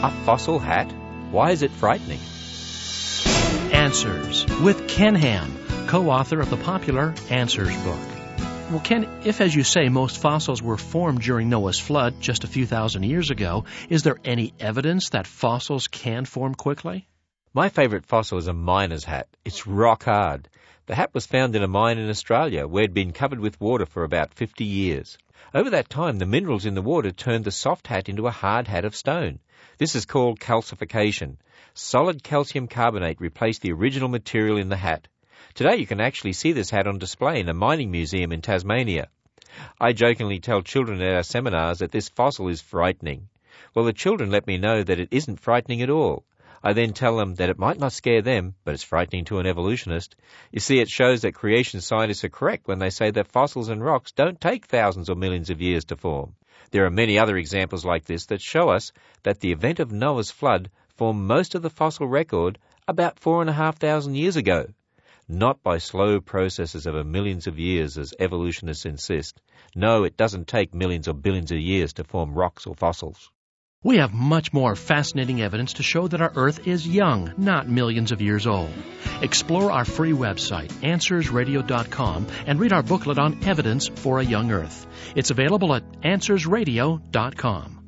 A fossil hat? Why is it frightening? Answers with Ken Ham, co-author of the popular Answers book. Well, Ken, if, as you say, most fossils were formed during Noah's flood just a few thousand years ago, is there any evidence that fossils can form quickly? My favourite fossil is a miner's hat. It's rock hard. The hat was found in a mine in Australia where it had been covered with water for about 50 years. Over that time, the minerals in the water turned the soft hat into a hard hat of stone. This is called calcification. Solid calcium carbonate replaced the original material in the hat. Today you can actually see this hat on display in a mining museum in Tasmania. I jokingly tell children at our seminars that this fossil is frightening. Well, the children let me know that it isn't frightening at all. I then tell them that it might not scare them, but it's frightening to an evolutionist. You see, it shows that creation scientists are correct when they say that fossils and rocks don't take thousands or millions of years to form. There are many other examples like this that show us that the event of Noah's flood formed most of the fossil record about 4,500 years ago. Not by slow processes over millions of years, as evolutionists insist. No, it doesn't take millions or billions of years to form rocks or fossils. We have much more fascinating evidence to show that our Earth is young, not millions of years old. Explore our free website, AnswersRadio.com, and read our booklet on evidence for a young Earth. It's available at AnswersRadio.com.